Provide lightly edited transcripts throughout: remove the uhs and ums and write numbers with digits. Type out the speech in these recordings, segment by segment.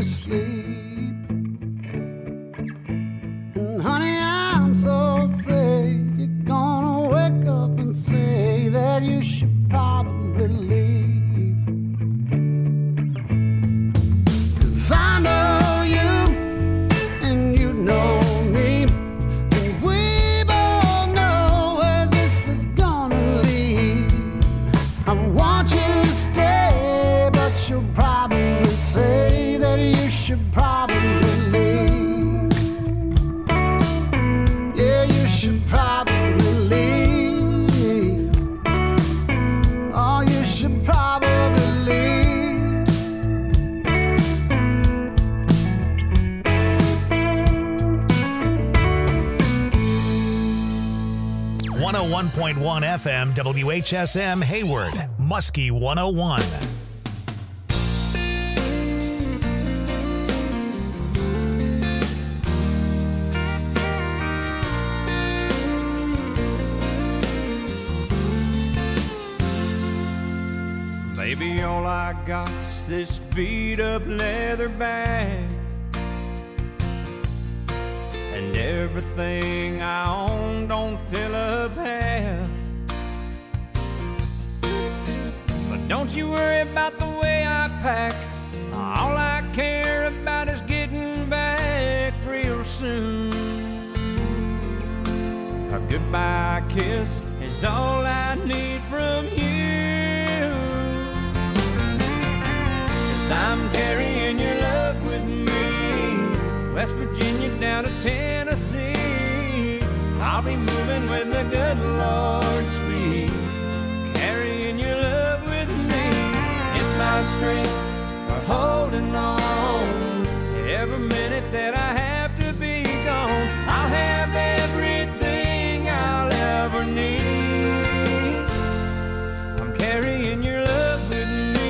to sleep. And honey, I'm so afraid you're gonna wake up and say that you should probably leave. 'Cause I know you and you know me, and we both know where this is gonna lead. I want you to stay, but you'll probably say that you should probably leave. Yeah, you should probably leave. Oh, you should probably leave. 101.1 FM WHSM Hayward, Muskie 101. Baby, all I got is this beat up leather bag, and everything I own don't fill up half. But don't you worry about the way I pack. All I care about is getting back real soon. A goodbye kiss is all I need from you. 'Cause I'm carrying your love with me, West Virginia down to Tennessee. I'll be moving with the good Lord's speed, carrying your love with me. It's my strength for holding on. Every minute that I have to be gone, I'll have everything I'll ever need. I'm carrying your love with me.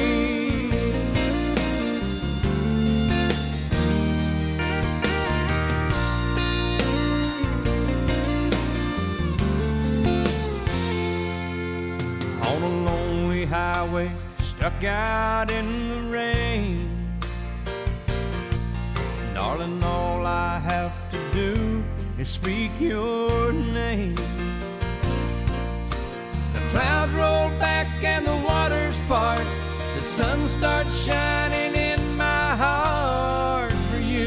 On a lonely highway, stuck out in the rain. Darling, all I have to do is speak your name. The clouds roll back and the waters part. The sun starts shining in my heart for you.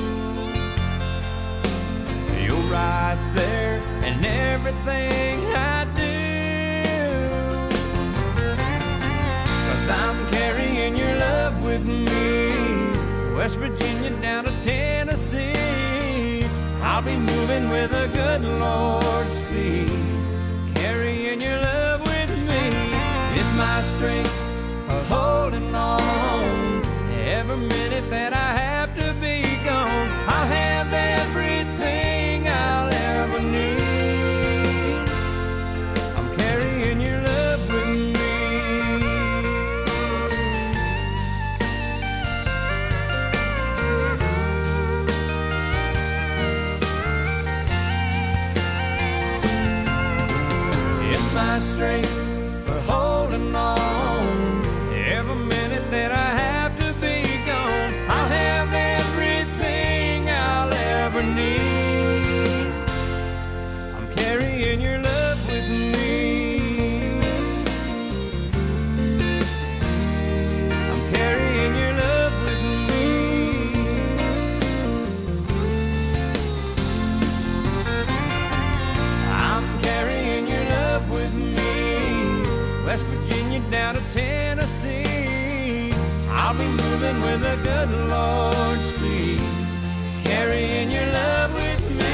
You're right there in everything I do. 'Cause I'm carrying your love with me, West Virginia down to Tennessee. I'll be moving with a good Lord's speed, carrying your love with me. It's my strength for holding on. Every minute that I have to be gone, I'll have everything I'll ever need. I'm carrying your love with me. My strength for holding on. Every minute that I have to be gone, I'll have everything I'll ever need. I'm carrying your love with me. I'm carrying your love with me. I'm carrying your love with me, West Virginia down to Tennessee. I'll be moving with a good Lord's speed, carrying your love with me.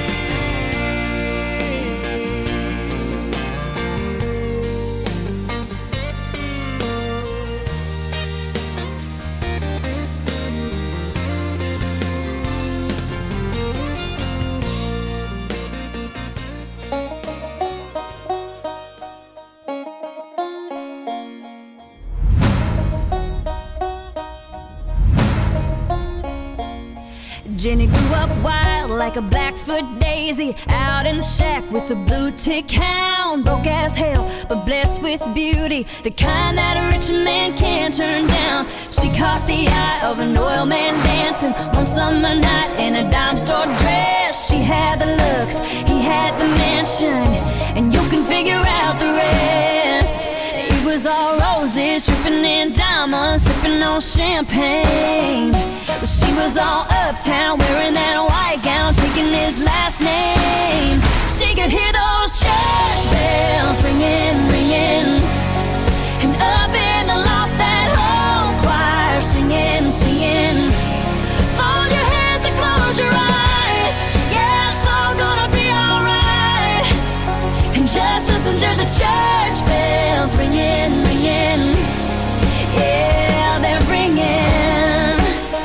Jenny grew up wild like a Blackfoot daisy, out in the shack with the blue tick hound. down, broke as hell, but blessed with beauty, the kind that a rich man can't turn down. She caught the eye of an oil man dancing one summer night in a dime store dress. She had the looks, he had the mansion, and you can figure out the rest. It was all roses, dripping in diamonds, sipping on champagne. But she was all uptown, wearing that white gown, taking his last name. She could hear those church bells ringing, ringing, and up in the loft that whole choir singing, singing. Fold your hands and close your eyes, yeah, it's all gonna be alright. And just listen to the church bells ringing, ringing, yeah, they're ringing.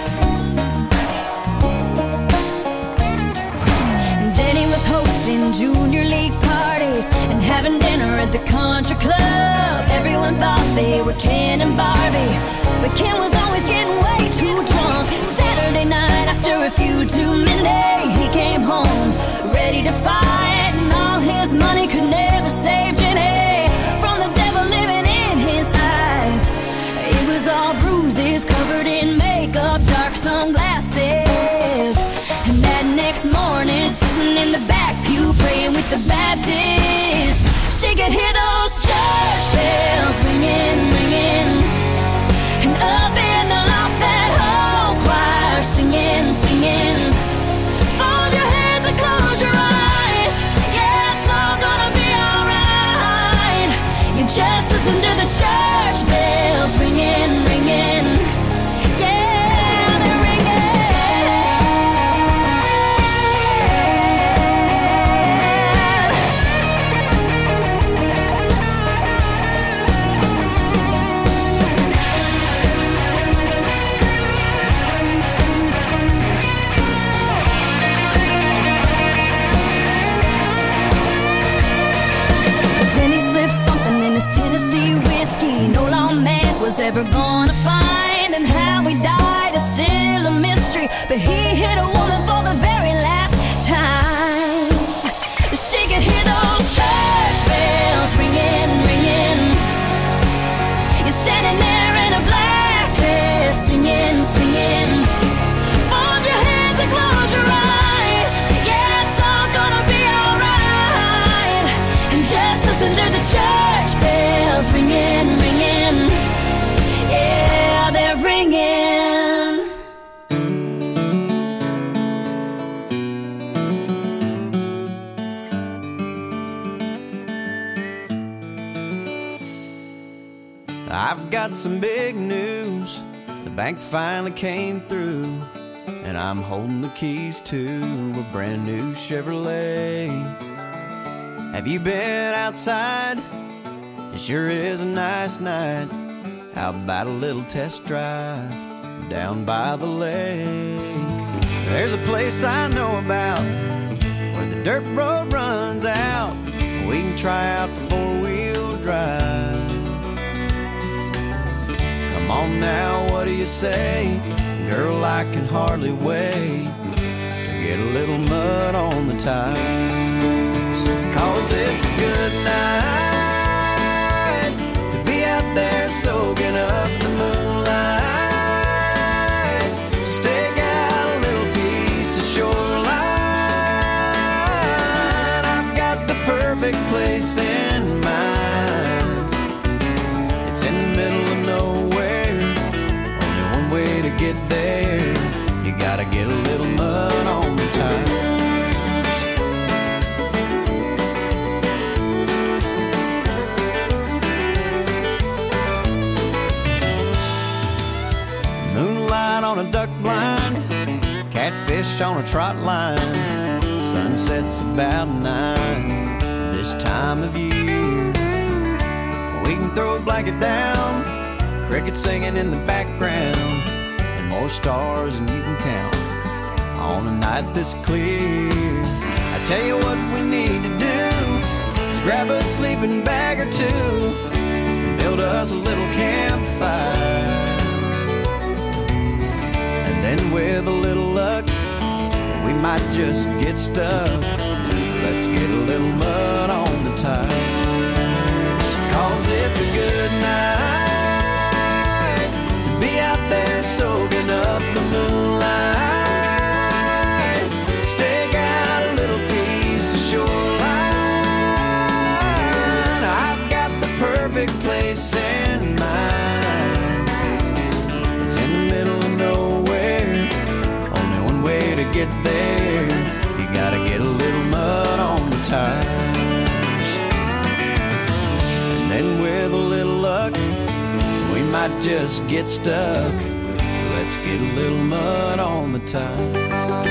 Danny was hosting junior league parties and having dinner at the country club. Everyone thought they were Ken and Barbie, but Ken was always getting way too drunk. Saturday night after a few too many, he came home ready to fight, and all his money could never save Jenny from the devil living in his eyes. It was all bruises, covered in makeup, dark sunglasses. And that next morning, sitting in the back pew, praying with the Baptist, she could hear those church bells ringing, ringing, and up in the loft that whole choir singing, singing. Fold your hands and close your eyes, yeah, it's all gonna be alright. You just listen to the church bells ringing, ringing, yeah, they're ringing. Jenny slipped something in his Tennessee whiskey no lawman was ever gonna find, and how he died is still a mystery, but he hit a woman for the very last time. She could hear those church bells ringing, ringing. You're standing there in a black dress, singing, singing. Fold your hands and close your eyes, yeah, it's all gonna be alright. And just listen to the church bells ringing, ringing, yeah, they're ringing. I've got some big news. The bank finally came through, and I'm holding the keys to a brand new Chevrolet. Have you been outside? It sure is a nice night. How about a little test drive down by the lake? There's a place I know about where the dirt road runs out. We can try out the four-wheel drive. Come on now, what do you say? Girl, I can hardly wait to get a little mud on the tires. 'Cause it's a good night to be out there soaking up the moonlight. Stake out a little piece of shoreline. I've got the perfect place in mind. It's in the middle of nowhere, only one way to get there. You gotta get a little mud on the tires. Moonlight on a duck blind, catfish on a trot line. Sunset's about 9 this time of year. We can throw a blanket down, crickets singing in the background, and more stars than you can count on a night this clear. I tell you what we need to do is grab a sleeping bag or two and build us a little campfire. And then with a little luck, we might just get stuck. Let's get a little mud on the tires. peace and mind. It's in the middle of nowhere, only one way to get there. You gotta get a little mud on the tires. And then with a little luck, we might just get stuck. Let's get a little mud on the tires.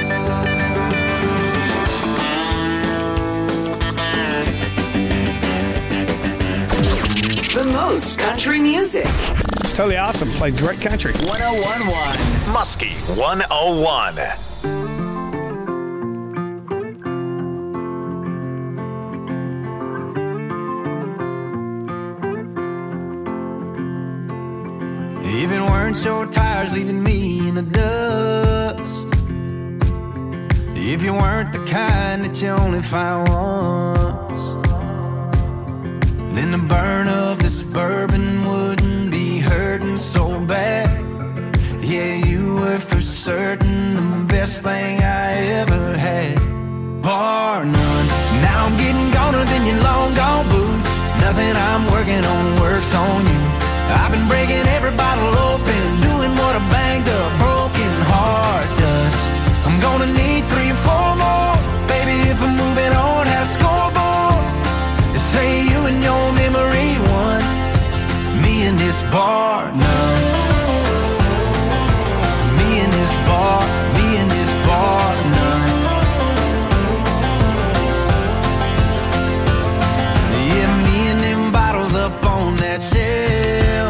The most country music. It's totally awesome. Played great country. 1011 Muskie 101. Even weren't your tires leaving me in the dust, if you weren't the kind that you only find once, then the burn of this bourbon wouldn't be hurting so bad. Yeah, you were for certain the best thing I ever had, bar none. Now I'm getting goner than your long gone boots. Nothing I'm working on works on you. I've been breaking every bottle open, doing what a banged up broken heart does. I'm gonna need 3 or 4 more, baby, if I'm moving on. Have a scoreboard, say you and your memory won, me and this bar none. Me and this bar, me and this bar none. Yeah, me and them bottles up on that shelf.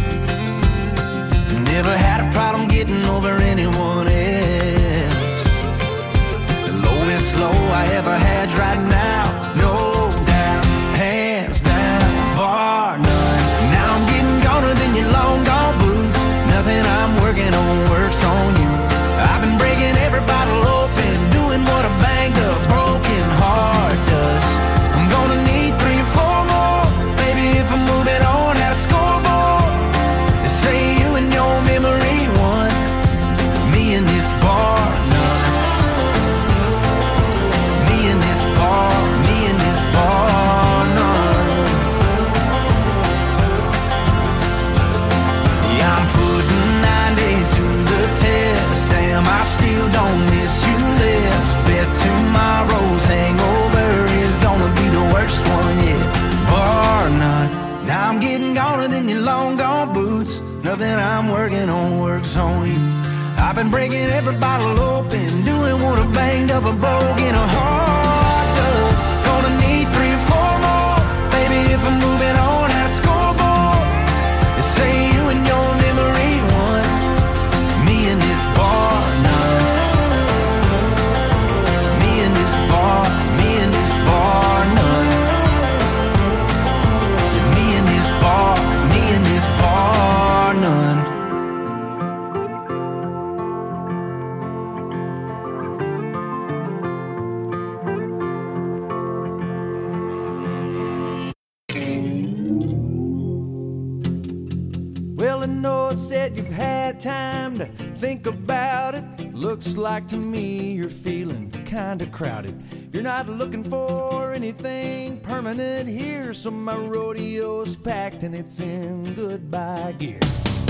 Never had a problem getting over anyone else. The lowest low I ever had's right now, no doubt, hands down, bar none. Now I'm getting goner than your long gone boots. Nothing I'm working on works on you. I've been breaking every bottle open, doing what a banged up broken heart does. I'm gonna need 3 or 4 more, baby, if I'm moving on. Have a scoreboard, say you and your memory won, me and this bar none. Me and this bar, me and this bar none. Yeah, I'm putting 90 to the test. Damn, I still don't miss you less. Bet tomorrow's hangover is gonna be the worst one yet, bar none. Now I'm getting goner than your long gone boots. Nothing I'm working on works on you. I've been breaking every bottle open, doing what a banged up a broken heart does. Gonna need 3 or 4 more, baby, if I'm moving on. Have a scoreboard, say you and your memory won, me and this bar none. Me and this bar, me and this bar none. Yeah, me and this bar, me and this bar none. Well, I know it said you've had time to think about it. Looks like to me you're feeling kinda crowded. You're not looking for anything permanent here, so my rodeo's packed and it's in goodbye gear.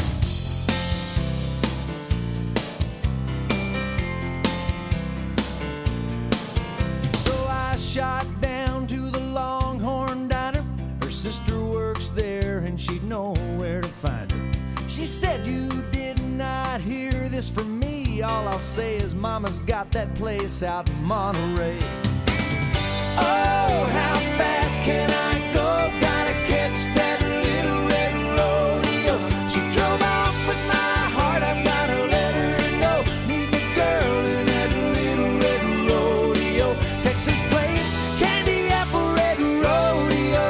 So I shot down to the Longhorn Diner. Her sister works there and she'd know where to find her. She said, you did not hear this from me. All I'll say is mama's got that place out in Monterey. Oh, how fast can I go? Gotta catch that little red rodeo. She drove off with my heart, I've gotta let her know. Need the girl in that little red rodeo. Texas plates, candy apple red rodeo.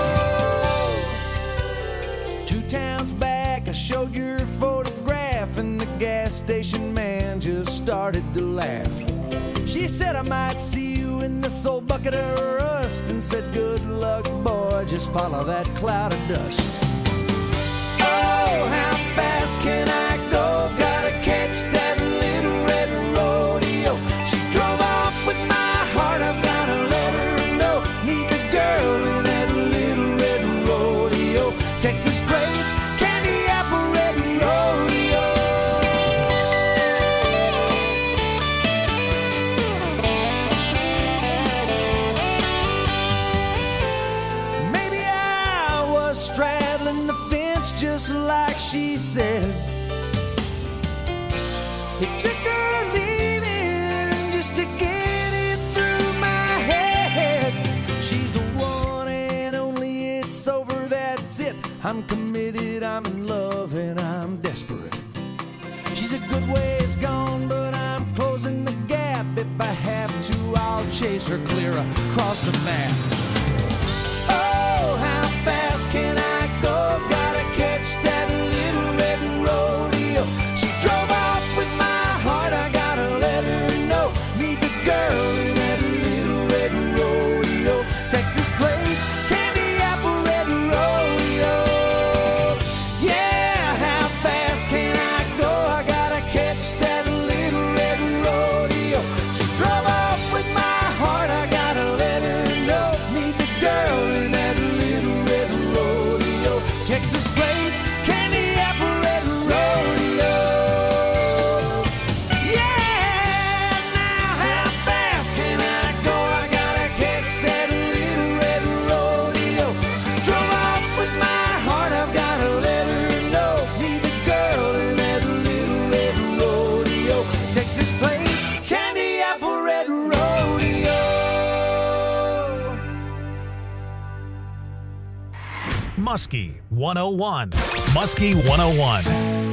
2 towns back, I showed your photograph, and the gas station man just started to laugh. She said I might see you in this old bucket of rust, and said good luck, boy, just follow that cloud of dust. Oh, how fast can I go? Gotta catch that little red rodeo. She drove off with my heart, I've gotta let her know. Need the girl in that little red rodeo. Texas just like she said. It took her leaving just to get it through my head. She's the one and only, it's over, that's it. I'm committed, I'm in love, and I'm desperate. She's a good ways gone, but I'm closing the gap. If I have to, I'll chase her clear across the map. Oh, how fast can I go? Gotta catch that little red rodeo. She drove off with my heart, I gotta let her know. Need the girl in that little red rodeo. Texas plains, candy apple red rodeo. Yeah, how fast can I go? I gotta catch that little red rodeo. She drove off with my heart, I gotta let her know. Need the girl in that little red rodeo. Texas plains, candy apple red rodeo. Yeah, now how fast can I go? I gotta catch that little red rodeo. Drove off with my heart, I've gotta let her know. Need the girl in that little red rodeo. Texas plains, candy apple red rodeo. Muskie 101. Muskie 101.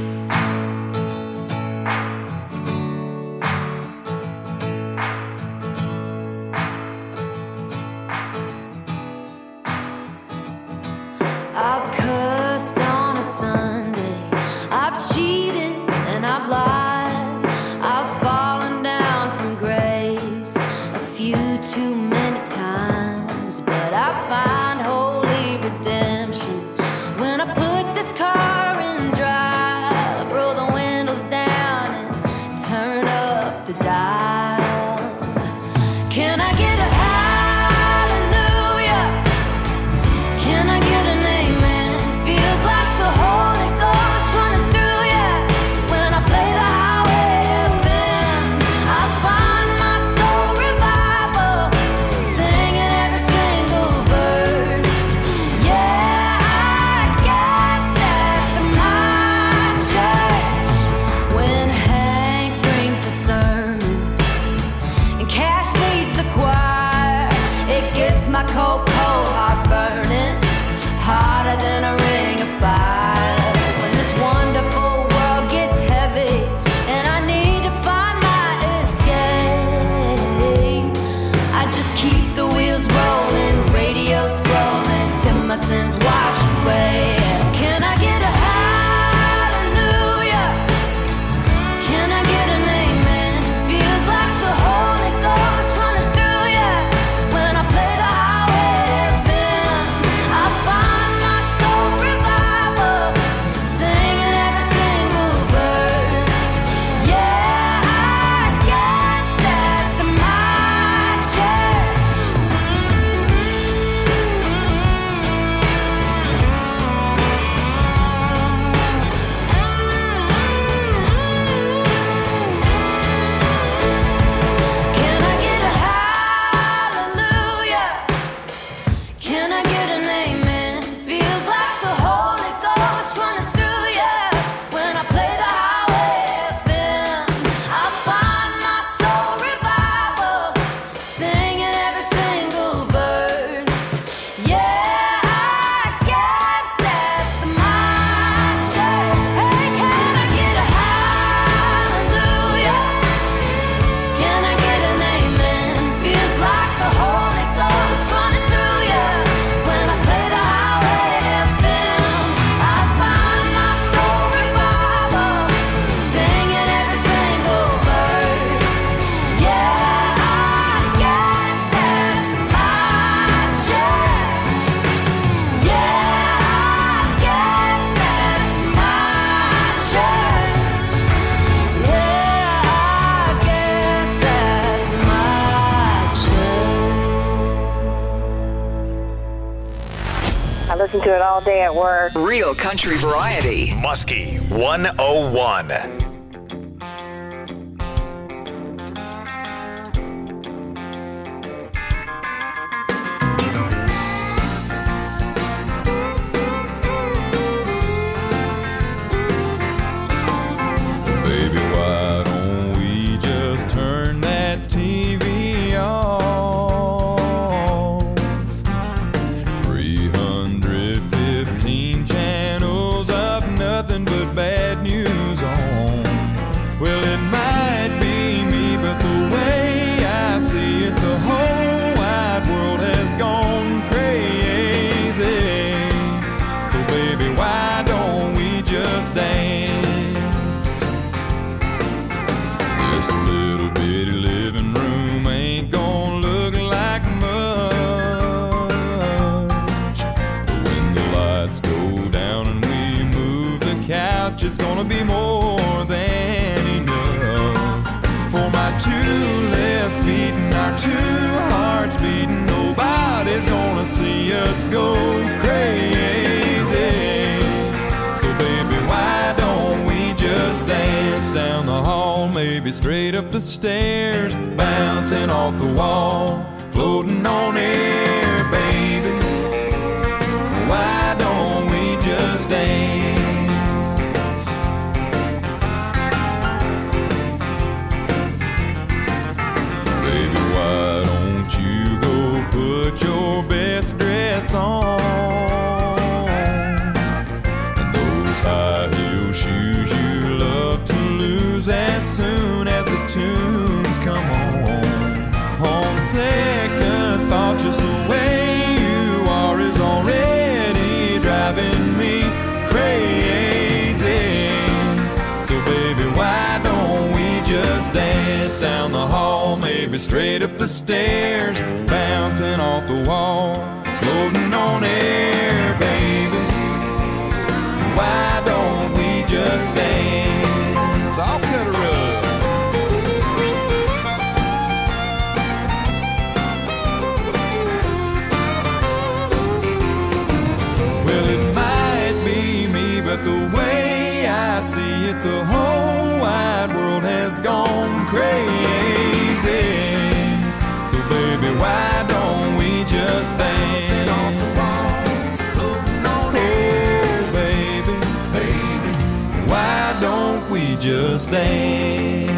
I've cussed on a Sunday, I've cheated and I've lied, I've fallen down from grace a few too many times, but I find holy redemption when I put this car in drive, roll the windows down and turn up the dial. Can I get a hallelujah? Can I get an amen? Feels like the Holy Ghost running through ya when I play the highway FM. I find my soul revival, singing every single verse. Yeah, I guess that's my church. When Hank brings the sermon and Cash leads the choir, it gets my cold, cold heart burning hotter than a ring of fire. When this wonderful world gets heavy and I need to find my escape, I just keep the wheels rolling, radio scrolling till my sins wash away. Can I get a hallelujah? Can I get an amen? Feels like the Holy Ghost running through ya when I play the highway FM. I find my soul revival, singing every single verse. Yeah, I guess that's my church. Can I get a hallelujah? Can I get an amen? Feels like the Holy Ghost running through ya when I play the highway FM. I find my soul revival, singing every single verse. Yeah, I guess that's my church. Hey, can I get a hallelujah? Can I get an amen? Feels like the Holy Ghost running through ya when I play the highway FM. I find my soul revival, singing every single verse. Yeah, I guess that's my church. Yeah, I guess that's my church. Yeah, I guess that's my church. I listen to it all day at work. Real country variety. Muskie 101. gonna be more than enough. For my two left feet and our two hearts beating, nobody's gonna see us go crazy. So baby, why don't we just dance down the hall, maybe straight up the stairs, bouncing off the wall, floating on air, baby. Why don't we just dance? Baby, why don't you go put your best dress on, and those high heel shoes you love to lose as soon as the tunes come on. On second thought, just the way you are is already driving me crazy. So baby, why don't we just dance down the hall, maybe straight up the stairs, bouncing off the wall, floating on air, baby. Why don't we just dance? I'll cut a rug. But the way I see it, the whole wide world has gone crazy. So baby, why don't we just dance off the walls, floating on air, baby, baby. Why don't we just dance?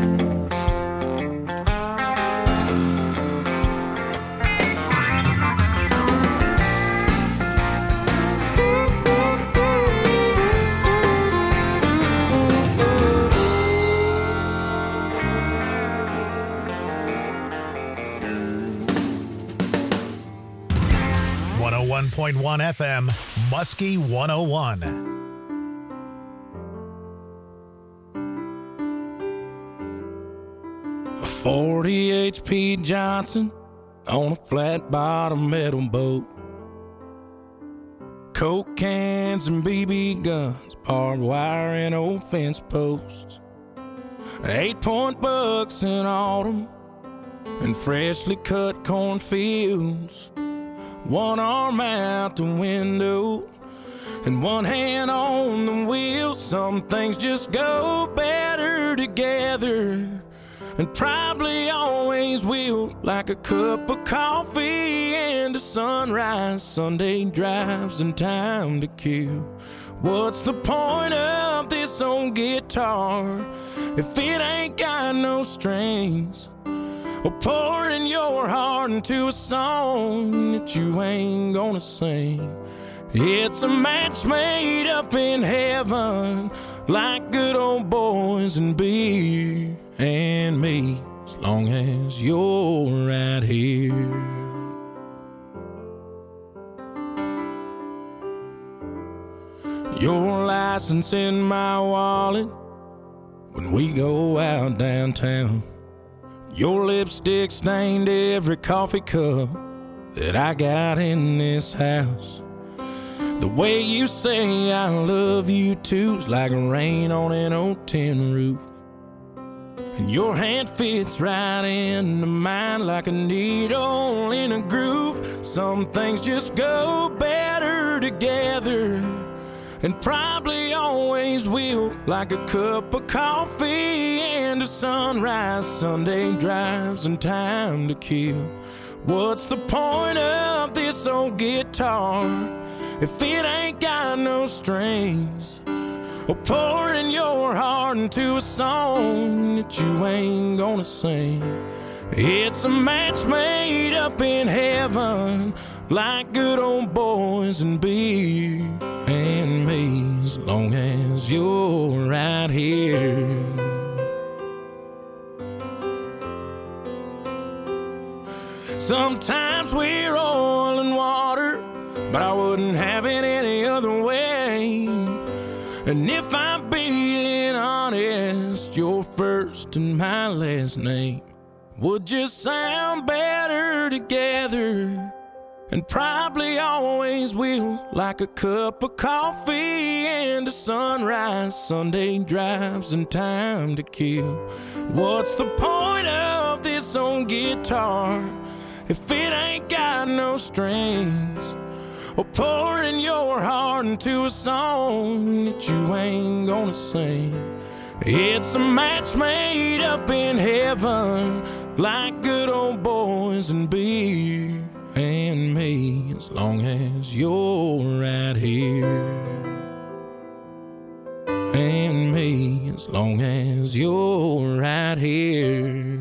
.1 FM, Muskie 101. 40 HP Johnson on a flat bottom metal boat. Coke cans and BB guns, barbed wire and old fence posts. 8-point bucks in autumn and freshly cut cornfields. One arm out the window and one hand on the wheel. Some things just go better together, and probably always will, like a cup of coffee and a sunrise, Sunday drives and time to kill. What's the point of this old guitar if it ain't got no strings? Or pouring your heart into a song that you ain't gonna sing. It's a match made up in heaven, like good old boys and beer and me, as long as you're right here. Your license in my wallet when we go out downtown. Your lipstick stained every coffee cup that I got in this house. The way you say I love you too's like rain on an old tin roof. And your hand fits right into mine like a needle in a groove. Some things just go better together, and probably always will, like a cup of coffee and a sunrise, Sunday drives and time to kill. What's the point of this old guitar if it ain't got no strings? Or pouring your heart into a song that you ain't gonna sing. It's a match made up in heaven, like good old boys and beer and me, as long as you're right here. Sometimes we're oil and water, but I wouldn't have it any other way. And if I'm being honest, your first and my last name would just sound better together. and probably always will, like a cup of coffee and a sunrise, Sunday drives and time to kill. What's the point of this old guitar if it ain't got no strings? Or pouring your heart into a song that you ain't gonna sing. It's a match made up in heaven, like good old boys and beer and me, as long as you're right here. And me, as long as you're right here.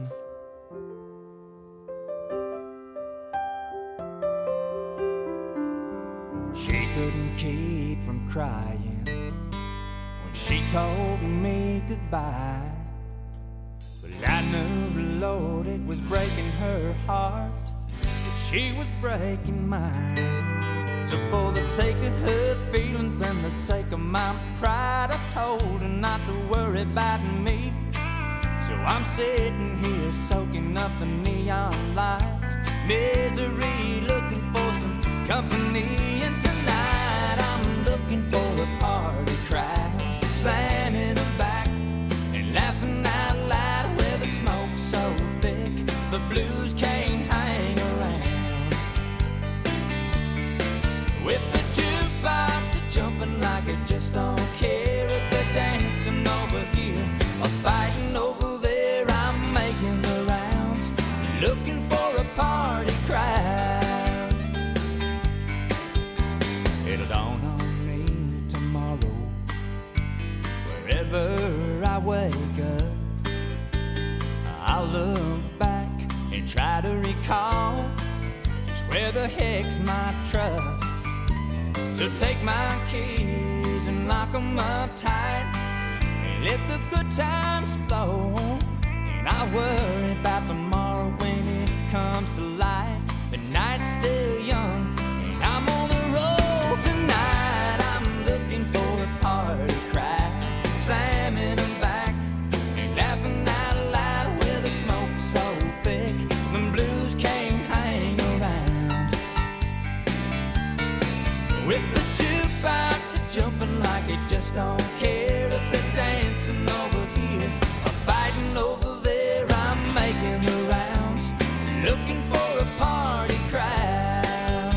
She couldn't keep from crying when she told me goodbye. But I knew, Lord, it was breaking her heart, that she was breaking mine. So for the sake of her feelings and the sake of my pride, I told her not to worry about me. So I'm sitting here soaking up the neon lights, misery, looking for some company. And tonight I'm looking for a party crowd, slamming them back and laughing out loud, where the smoke's so thick the blues can't hang around. With the jukebox jumping like it just don't care, if they're dancing over here or fighting over there, I'm making the rounds, looking for a party crowd. It'll dawn on me tomorrow, wherever I wake up, I'll look back and try to recall just where the heck's my truck. So take my keys and lock them up tight, and let the good times flow. And I worry about tomorrow when it comes to light. The night's still young and I'm on the road. Tonight I'm looking for a party crowd, slamming them back and laughing out loud, where the smoke's so thick the blues can't hang around. With the jukebox jumping like it just don't care, if they're dancing over here or fighting over there, I'm making the rounds, looking for a party crowd.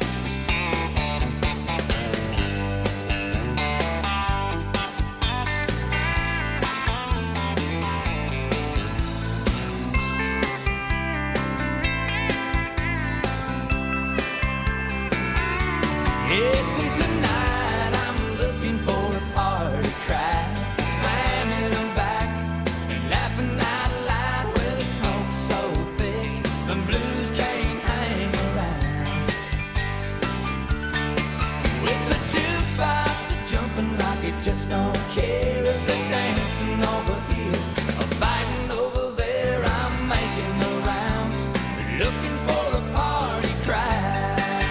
Yes, and tonight I'm looking for a party crowd, slamming them back and laughing out loud, where the smoke's so thick the blues can't hang around. With the jukebox jumping like it just don't care, if they're dancing over here or fighting over there, I'm making the rounds, looking for a party crowd.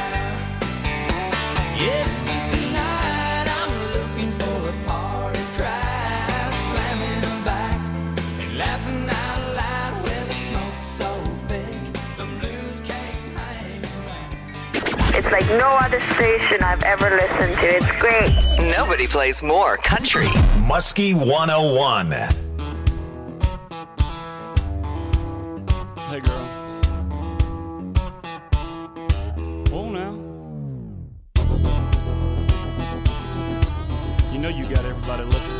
Yes, and tonight I'm looking for a party crowd, slamming them back and laughing out loud, where the smoke's so big the blues can't hang around. It's like no other station I've ever listened to. It's great. Nobody plays more country. Muskie 101. Hey, girl. Oh, now. You know you got everybody looking.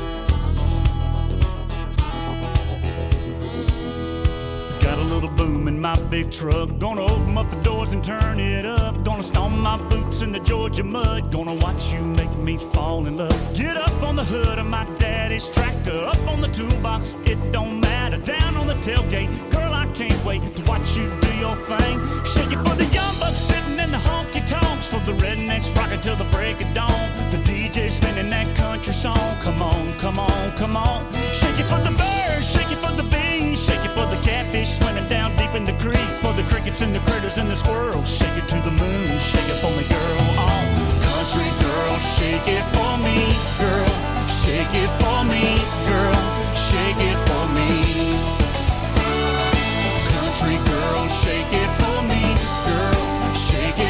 Got a little boom in my big truck. Gonna open up the doors and turn it up. Gonna stomp my boots in the Georgia mud. Gonna watch you make me fall in love. Get up on the hood of my daddy's tractor. Up on the toolbox, it don't matter. Down on the tailgate, girl, I can't wait to watch you do your thing. Shake it for the young bucks sitting in the honky tonks, for the rednecks rocking till the break of dawn. The DJ spinning that country song. Come on, come on, come on. Shake it for the birds, shake it for the bees, shake it for the catfish swimming down deep in the creek, for the crickets and the critters and the squirrels. Shake it to the moon, shake it for me, girl. Oh, country girl, shake it for me, girl. Shake it for me, girl. Shake it for me. Country girl, shake it for me, girl. Shake it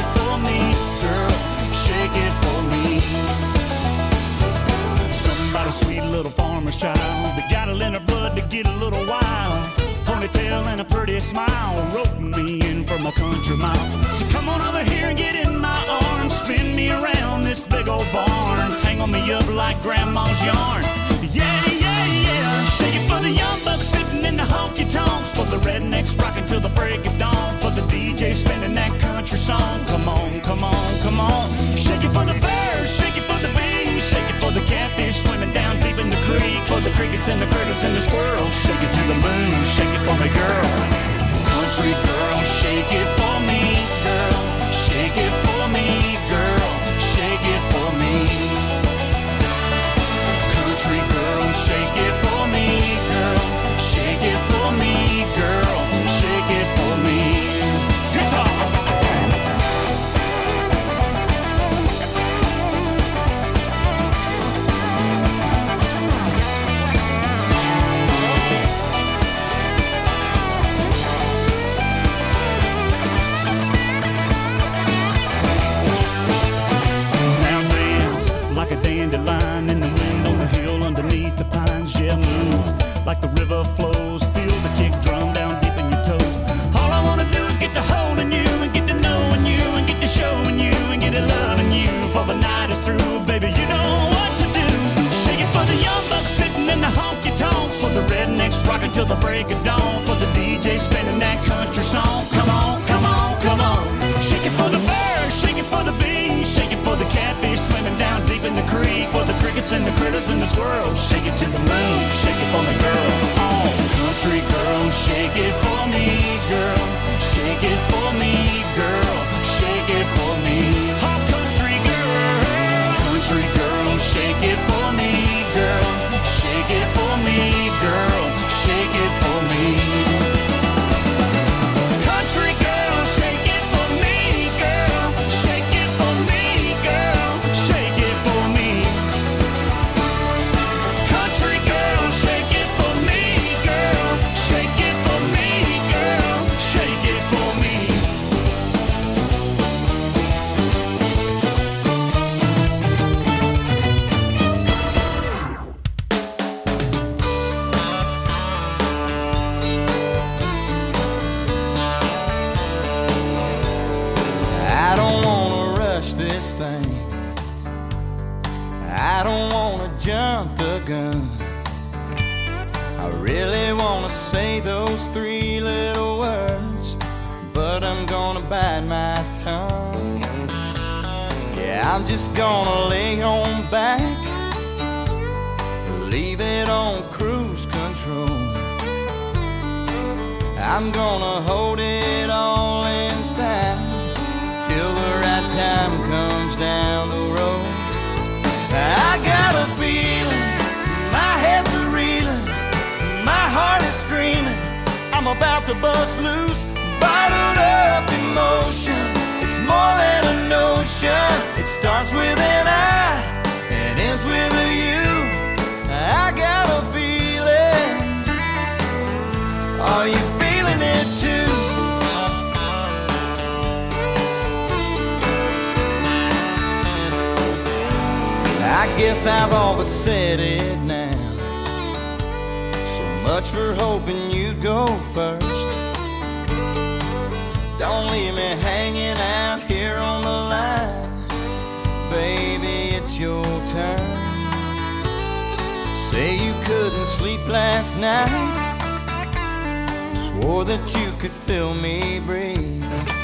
farmer's child that got it in her blood to get a little wild. Ponytail and a pretty smile, roping me in from a country mile. So come on over here and get in my arms, spin me around this big old barn, tangle me up like grandma's yarn. Yeah, yeah, yeah. Shake it for the young bucks sitting in the honky tonks, for the rednecks rocking till the break of dawn, for the DJ spinning that country song. Come on, come on, come on. Shake it for the birds, shake it for the bees, shake it for the catfish swimming down deep in the creek, for the crickets and the critters and the squirrels. Shake it to the moon, shake it for me, girl. Country girl, shake it for me, girl. Shake it for me, girl. Shake it for me. Country girl, shake it for me, girl. Shake it for me, girl. Shake it for me. Guitar. Like a dandelion in the wind on the hill underneath the pines. Yeah, move like the river flows. Feel the kick drum down deep in your toes. All I wanna do is get to holding you and get to knowing you and get to showing you and get to loving you. For the night is through, baby, you know what to do. Shake it for the young bucks sitting in the honky tonks, for the rednecks rocking till the break of dawn, for the DJ spinning that country song. Come on, come on, come on. Shake it for the birds, shake it for the bees, shake it for the catfish swimming down deep in the creek, for the crickets and the critters and the squirrels. Shake it to the moon, shake it for me, girl. Oh, country girl, shake it for me, girl. Shake it for me, girl. Shake it for me. Oh, country girl, shake it for me, girl. Shake it for me, girl. Shake it for me. Country girl, shake it for me, girl. Shake it for me, girl. Shake it for me. Country girl, shake it for me, girl. Shake it for me, girl. Shake it for me. I don't wanna rush this thing. I don't wanna jump the gun. I really wanna say those three little words, but I'm gonna bite my tongue. Yeah, I'm just gonna lay on back, leave it on cruise control. I'm gonna hold it all inside till the right time comes down the road. I got a feeling, my head's a reeling, my heart is screaming, I'm about to bust loose, bottled up emotion. It's more than a notion. It starts with an I and ends with a you. I got a feeling. Are you feeling it too? I guess I've all but said it now. So much for hoping you'd go first. Don't leave me hanging out here on the line. Baby, it's your turn. Say you couldn't sleep last night, swore that you could feel me breathe.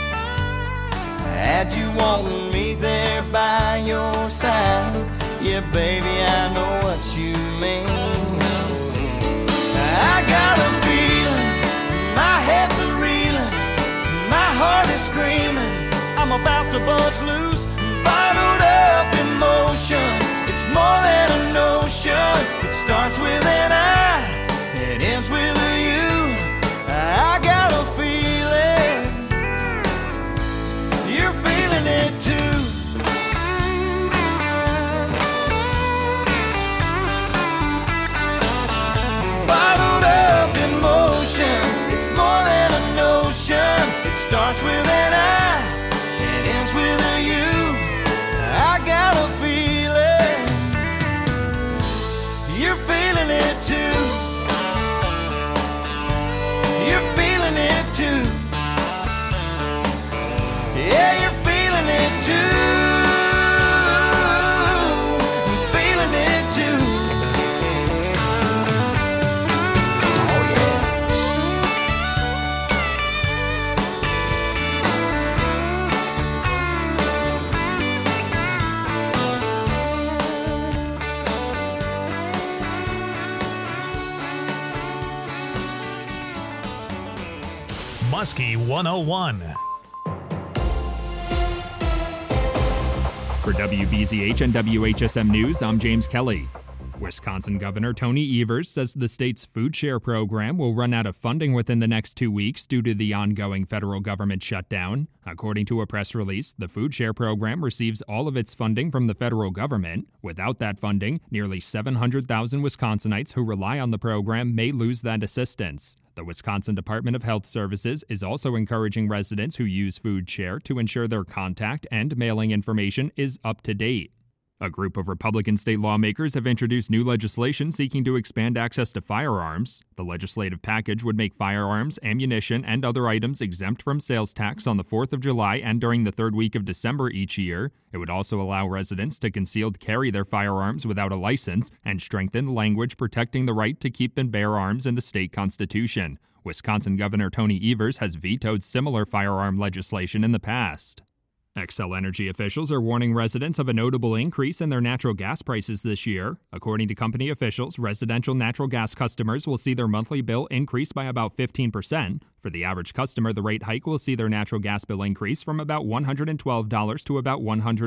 Had you wanting me there by your side, yeah, baby, I know what you mean. I got a feeling, my head's a reeling, my heart is screaming, I'm about to bust loose, bottled up emotion. It's more than a notion. It starts with an I, it ends with a you. I got a feeling, you're feeling it too. Bottled up emotion, it's more than a notion. It starts with an I, it ends with a you. I got a feeling, you're feeling it Muskie 101. For WBZH and WHSM News, I'm James Kelly. Wisconsin Governor Tony Evers says the state's food share program will run out of funding within the next 2 weeks due to the ongoing federal government shutdown. According to a press release, the food share program receives all of its funding from the federal government. Without that funding, nearly 700,000 Wisconsinites who rely on the program may lose that assistance. The Wisconsin Department of Health Services is also encouraging residents who use food share to ensure their contact and mailing information is up to date. A group of Republican state lawmakers have introduced new legislation seeking to expand access to firearms. The legislative package would make firearms, ammunition, and other items exempt from sales tax on the 4th of July and during the third week of December each year. It would also allow residents to concealed carry their firearms without a license and strengthen language protecting the right to keep and bear arms in the state constitution. Wisconsin Governor Tony Evers has vetoed similar firearm legislation in the past. Xcel Energy officials are warning residents of a notable increase in their natural gas prices this year. According to company officials, residential natural gas customers will see their monthly bill increase by about 15%. For the average customer, the rate hike will see their natural gas bill increase from about $112 to about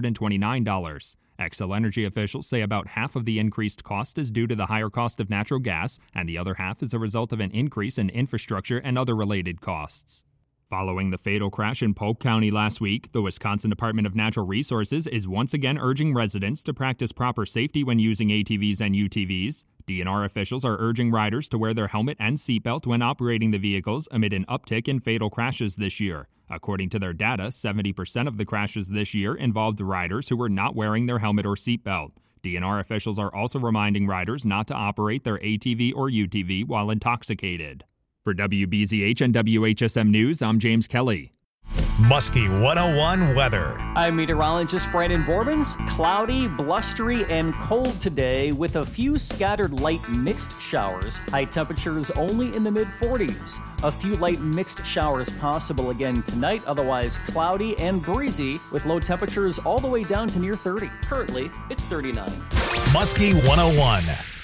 $129. Xcel Energy officials say about half of the increased cost is due to the higher cost of natural gas, and the other half is a result of an increase in infrastructure and other related costs. Following the fatal crash in Polk County last week, the Wisconsin Department of Natural Resources is once again urging residents to practice proper safety when using ATVs and UTVs. DNR officials are urging riders to wear their helmet and seatbelt when operating the vehicles amid an uptick in fatal crashes this year. According to their data, 70% of the crashes this year involved riders who were not wearing their helmet or seatbelt. DNR officials are also reminding riders not to operate their ATV or UTV while intoxicated. For WBZH and WHSM News, I'm James Kelly. Muskie 101 weather. I'm meteorologist Brandon Borbans. Cloudy, blustery, and cold today with a few scattered light mixed showers. High temperatures only in the mid-40s. A few light mixed showers possible again tonight, otherwise cloudy and breezy with low temperatures all the way down to near 30. Currently, it's 39. Muskie 101.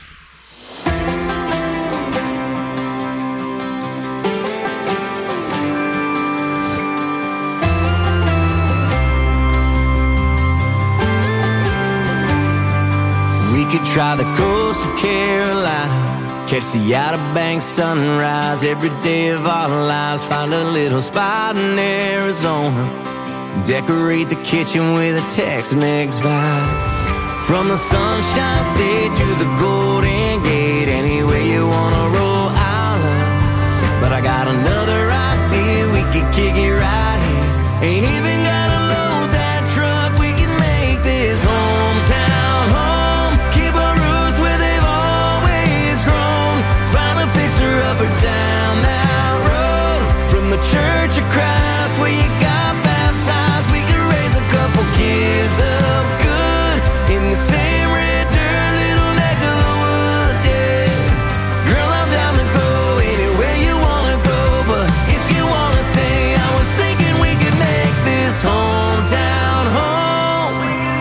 We could try the coast of Carolina, catch the Outer Banks sunrise every day of our lives. Find a little spot in Arizona, decorate the kitchen with a Tex-Mex vibe. From the Sunshine State to the Golden Gate, anywhere you wanna roll, I'll love. But I got another idea, we could kick it right here. Ain't even gotta load that truck, we can make this hometown home. Up or down that road, from the Church of Christ where you got baptized, we could raise a couple kids up good in the same red dirt little neck of the woods, yeah. Girl, I'm down to go anywhere you wanna go, but if you wanna stay, I was thinking we could make this hometown home.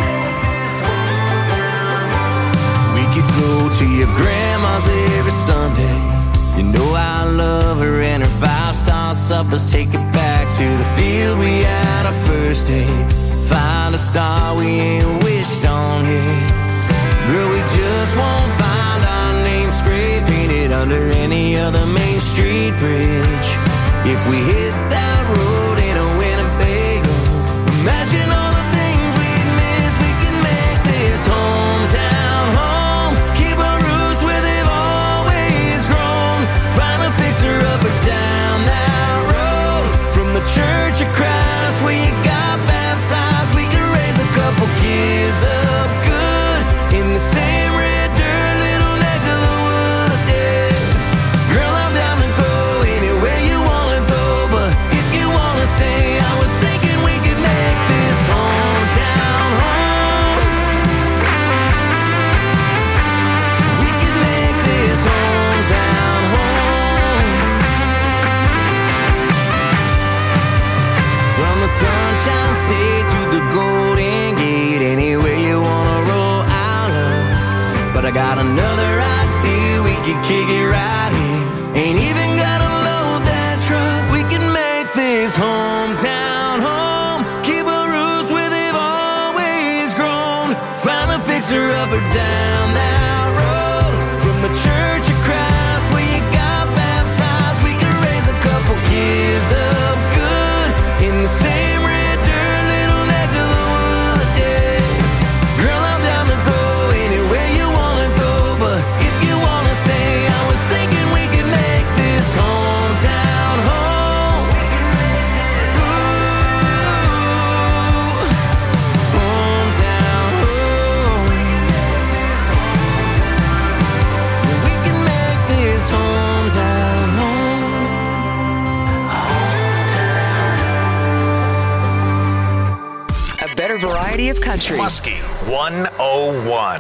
We could go to your grandma's every Sunday. You know I love her and her 5-star suppers. Take it back to the field we had our first date. Find a star we ain't wished on yet. Girl, we just won't find our name spray painted under any other Main Street bridge. If we hit that road in a Winnebago, imagine all the things we'd miss. We can make this hometown home. Keep our roots where they've always grown. Find a fixer up or down that road, from the Church of Christ where you got baptized. We can raise a couple kids up good in the same red dirt little neck of the woods, yeah. Girl, I'm down to go anywhere you wanna go, but if you want finally fix her up or down that road. From the Church of Christ where you got baptized, we could raise a couple kids up good in the same red dirt little neck of the woods, yeah. Girl, I'm down to go anywhere you wanna go, but if you wanna stay, I was thinking we could make this hometown home. Ooh, hometown home. We can make this hometown home. A better variety of country. Muskie 101.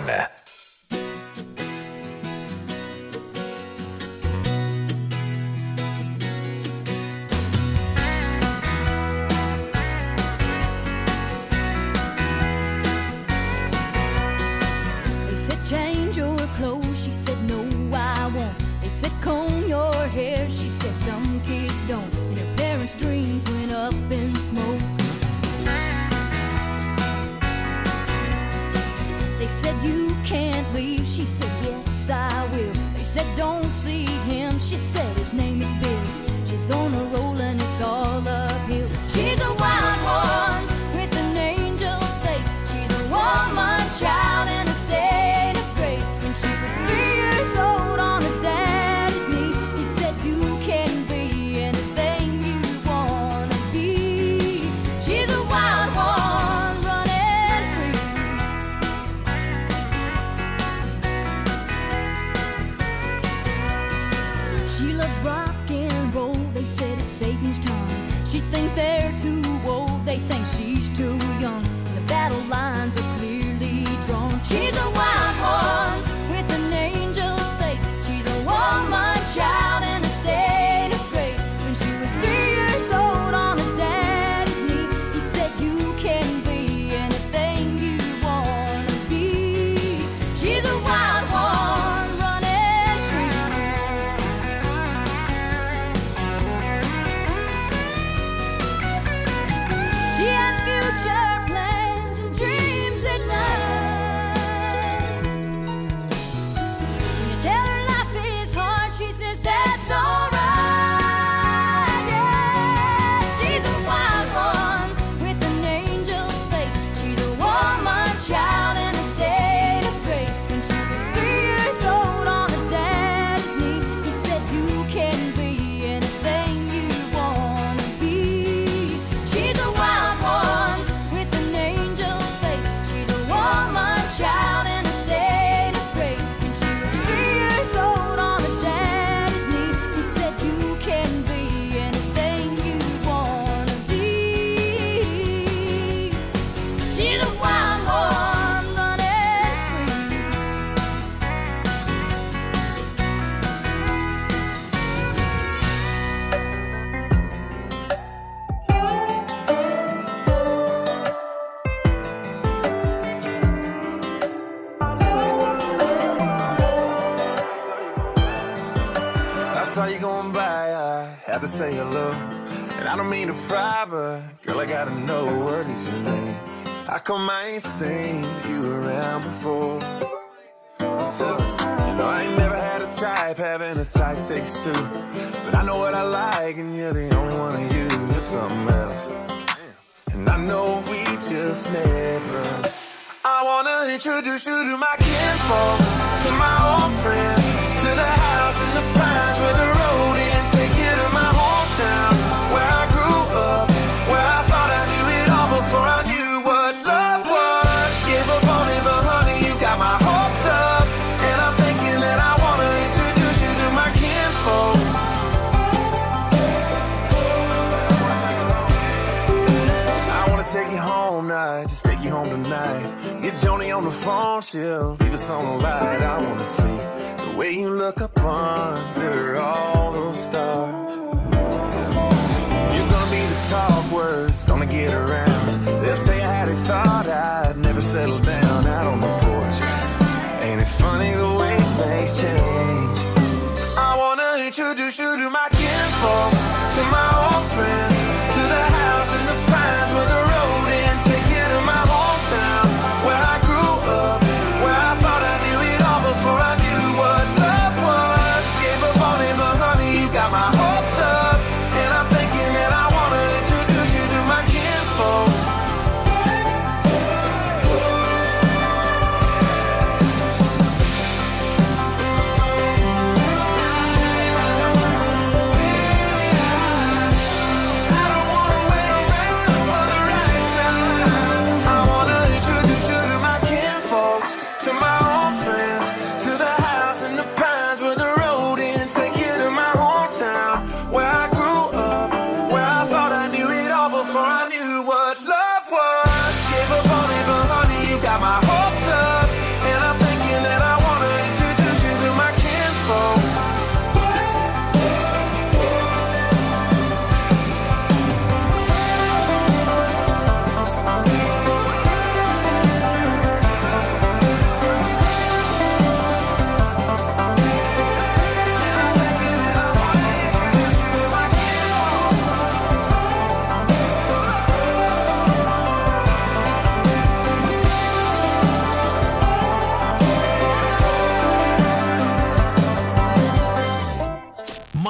They said change your clothes, she said no I won't. They said comb your hair, she said some kids don't. And her parents' dreams went up in smoke. They said you can't leave, she said yes I will. They said don't see him, she said his name is Bill. She's on a roll and it's all uphill. She's a wild one with an angel's face. She's a woman child in a state of grace. When she was 3 years old on her daddy's knee, he said you can be anything you wanna be. She's a wild one running free. She loves rock and roll, they said it's Satan's tongue. She thinks they're too old, they think she's too young. And the battle lines are clearly drawn. She's a wild one with an angel's face. She's a woman child in a state of grace. When she was 3 years old on her daddy's knee, he said you can be anything you wanna be. She's a wild one running free. She has future plans and dreams at night. When you tell her life is hard, she says that's alright. Yeah, she's a wild one with an angel's face. She's a woman child in a state of grace. When she was 3 years old on her daddy's knee, he said you can be anything you wanna be. She's a wild one with an angel's face. She's a woman child in a state of grace. When she was 3 years old on her daddy's knee, he said you can be anything you wanna be. She's a wild one running free. I saw you going by, I had to say hello. And I don't mean to pry, but girl, I gotta know, what is your name? How come I ain't seen you around before? So, you know, I ain't never had a type, having a type takes two. But I know what I like, and you're the only one of you. You're something else. And I know we just never. I wanna introduce you to my kinfolks, to my old friends, to the house in the pines where the road ends. Take you to my hometown, where I grew up, where I thought I knew it all before I knew what love was. Give up on it, but honey, you got my hopes up. And I'm thinking that I wanna introduce you to my kinfolks. I wanna take you home night, just take you home tonight. Get Joni on the phone, she'll leave us on the light. I wanna see the way you look up under all those stars. You're gonna be the talk words, gonna get around. They'll tell you how they thought I'd never settle down out on the porch. Ain't it funny the way things change? I wanna introduce you to my kinfolks, to my old friends, to the house in the pines where the road ends. Take you to my hometown, where I grew up.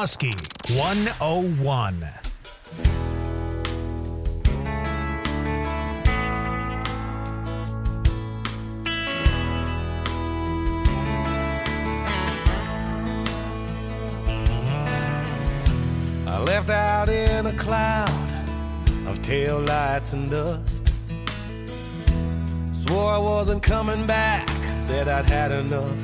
Muskie 101. I left out in a cloud of taillights and dust. Swore I wasn't coming back, said I'd had enough.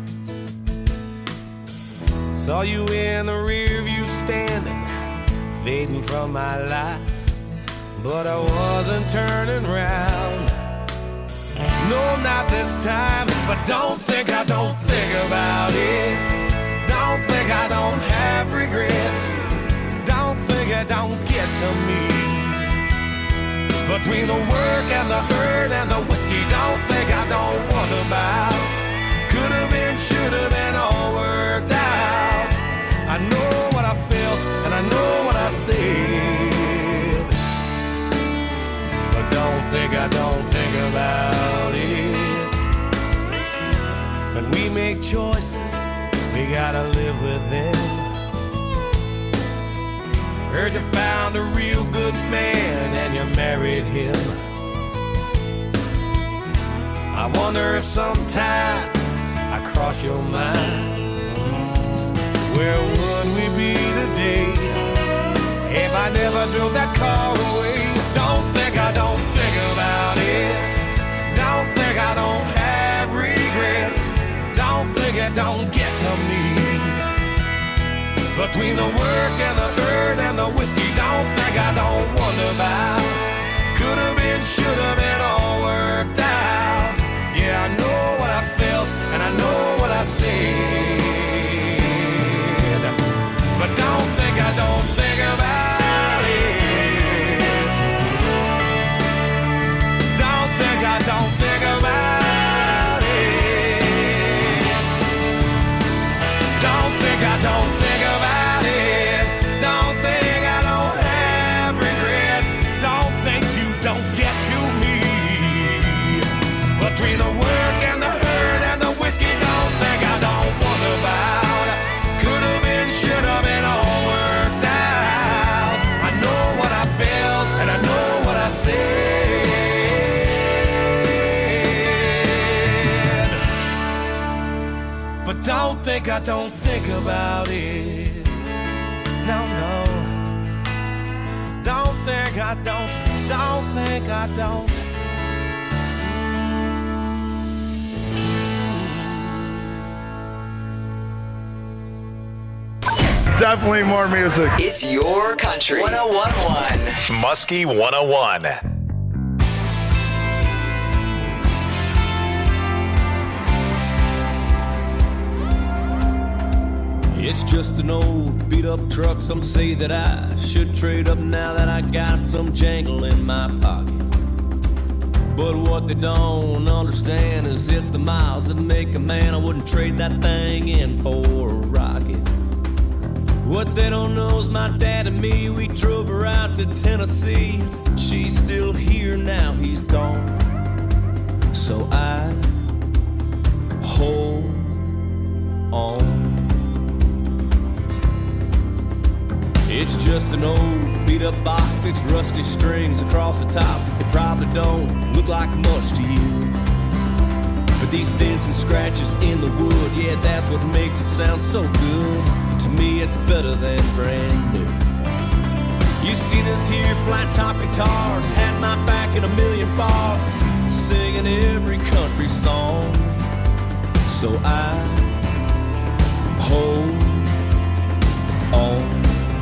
Saw you in the rear view standing, fading from my life, but I wasn't turning round. No, not this time, but don't think I don't think about it. Don't think I don't have regrets. Don't think it don't get to me. Between the work and the hurt and the whiskey, don't think I don't wonder about. Could have been, should have been, all worked out. I know what I felt and I know what I said, but don't think I don't think about it. When we make choices, we gotta live with them. Heard you found a real good man and you married him. I wonder if sometimes I cross your mind. Where would we be today if I never drove that car away? Don't think I don't think about it. Don't think I don't have regrets. Don't think it don't get to me. Between the work and the hurt and the whiskey, don't think I don't wonder about. Could have been, should have been, all worked out. Yeah, I know what I felt and I know what I said, but don't think I don't think about it. Don't think I don't think about it. Don't think I don't think about it. Don't think I don't have regrets. Don't think you don't get to me. Between the work and the hurt and the whiskey, don't think I don't wonder about. Could have been, should have been, all worked out. I know what I felt and I know what I said, but don't think I don't think about it. No, no. Don't think I don't think I don't. Definitely more music. It's your country. 101.1. Muskie 101. It's just an old beat up truck. Some say that I should trade up now that I got some jangle in my pocket. But what they don't understand is it's the miles that make a man. I wouldn't trade that thing in for a rocket. What they don't know is my dad and me, we drove her out to Tennessee. She's still here now, he's gone. So I hold on. It's just an old beat up box, it's rusty strings across the top. It probably don't look like much to you, but these dents and scratches in the wood, yeah, that's what makes it sound so good. To me it's better than brand new. You see this here flat top guitars, had my back in a million bars, singing every country song. So I hold on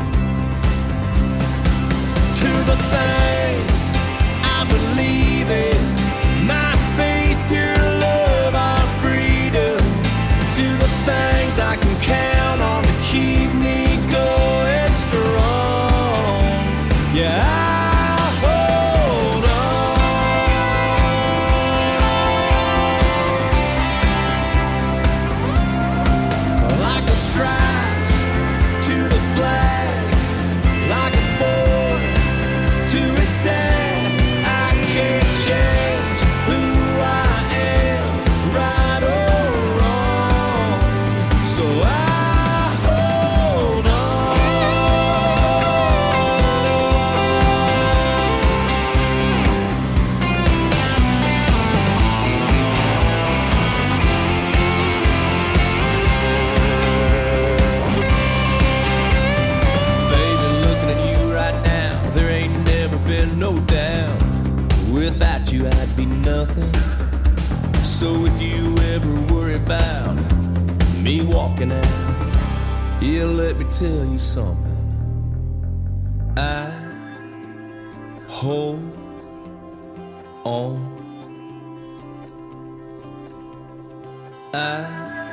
to the things I believe in, my faith, your love, our freedom, to the things I can count on to keep me going strong. Yeah, I hold on like the stripes to the flag, like a boy to So if you ever worry about me walking out, yeah, let me tell you something. I hold on. I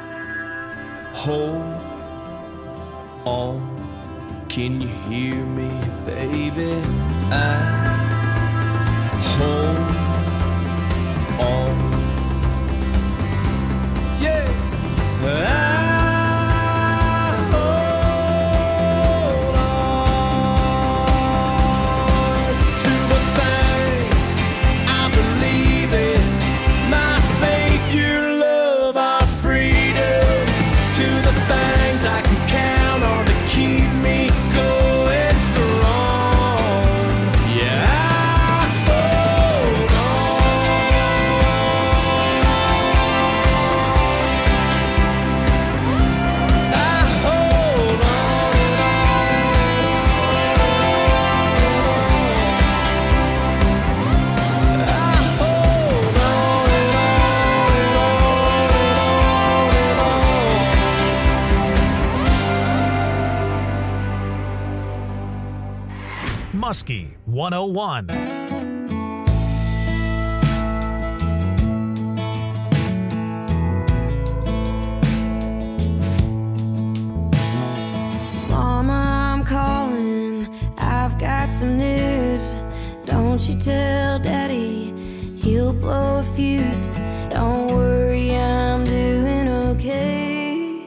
hold on. Can you hear me, baby? I hold on. Yeah. Muskie 101. Mama, I'm calling. I've got some news. Don't you tell Daddy, he'll blow a fuse. Don't worry, I'm doing okay.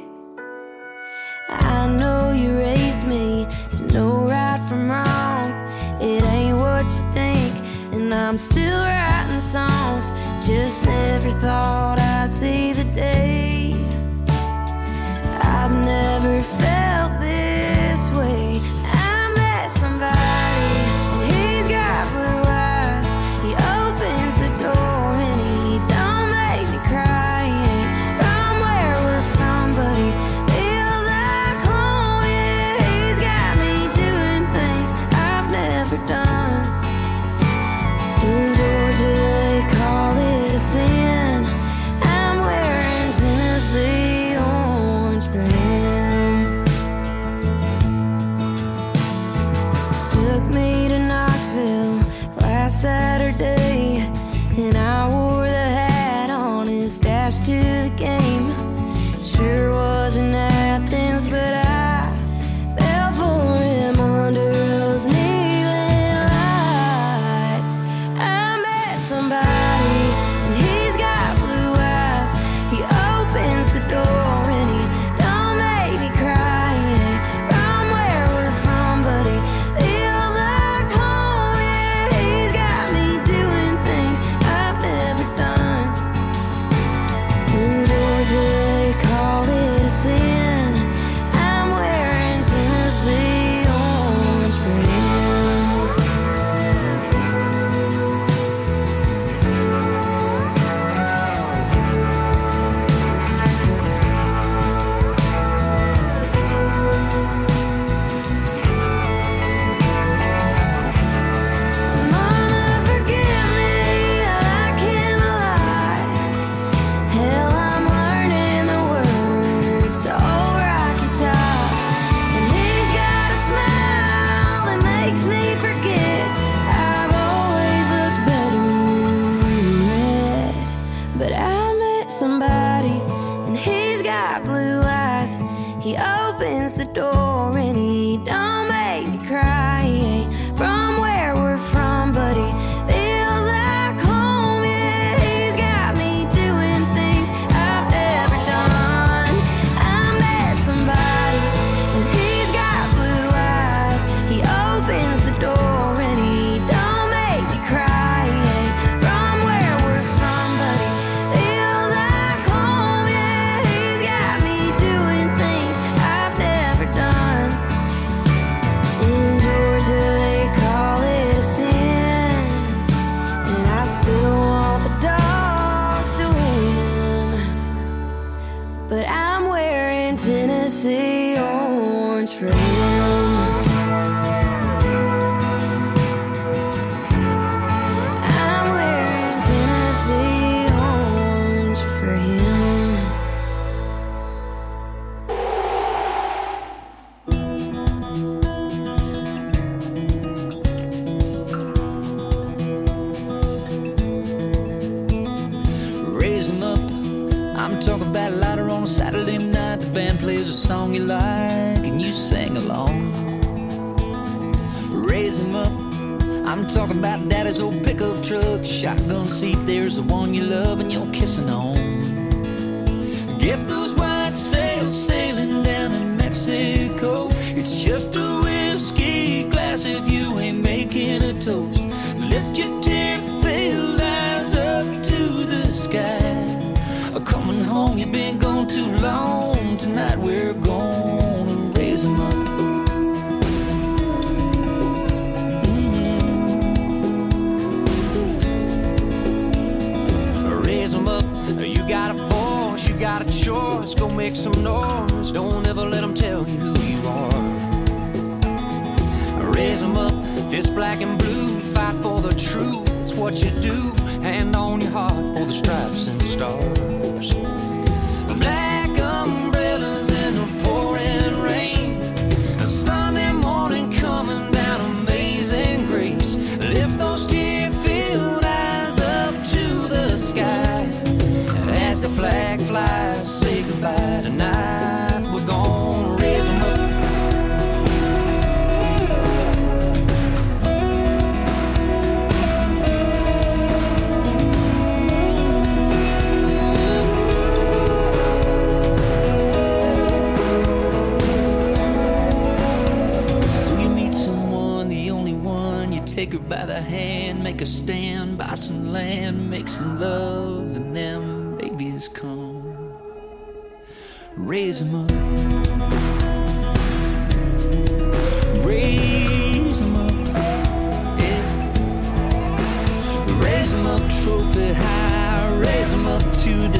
I know you raised me to know right from wrong. It ain't what you think, and I'm still writing songs. Just never thought I'd see the day. I've never felt this way. I met somebody, and he's got blue eyes. He opens the door, and he don't make me cry. He ain't from where we're from, but he feels like home. Yeah, he's got me doing things I've never done. In Georgia, they call it a sin. I'm wearing Tennessee orange for him. Took me to Knoxville last Saturday, and I wore the hat on his dash to the game. Sure was in Athens, but I fell for him under those neon lights. I met somebody, and he's got blue eyes. He opens the door, and he don't make me cry. He ain't from where we're from, but he feels like home. Yeah, he's got me doing things I've never done. In Georgia, they call it a sin. I'm wearing Tennessee orange for him. Mama, forgive me, I like him a lot. Hell, I'm learning the words to Old Rocky Top. And he's got a smile that makes me forget I've always looked better in red. But I met somebody, and he's got blue eyes. He opens the door, and he don't make me cry. He ain't from where we're from, but he feels like home. Yeah, he's got me doing things I've never done. I met somebody, and he's got blue eyes. He opens the door, and he don't make me cry. He ain't from where we're from, but he feels like home. Yeah, he's got me doing things I've never done. In Georgia, they call it a sin, and I still want the dogs to win. But I'm wearing Tennessee orange for him. I'm wearing Tennessee orange raise them up. I'm talking about later on a Saturday night, the band plays a song you like and you sing along. Raise them up. I'm talking about daddy's old pickup truck, shotgun seat, there's the one you love and you're kissing on. Get those white sails sailing down in Mexico. It's just a whiskey glass if you ain't making a toast. Lift your tear-filled eyes up to the sky. Coming home, you've been gone too long. Tonight we're gonna raise them up. Raise them up. You got a voice, you got a choice. Go make some noise. Don't ever let them tell you who you are. Raise them up. Fist black and blue. Fight for the truth. It's what you do. Hand on your heart for the stripes and stars. Black umbrellas in the pouring rain. A Sunday morning coming down, amazing grace. Lift those tear-filled eyes up to the sky. As the flag flies, say goodbye tonight. We're gonna raise them up. Take her by the hand, make a stand, buy some land, make some love, and them babies come. Raise them up. Raise them up. Yeah. Raise them up, trophy high. Raise them up to the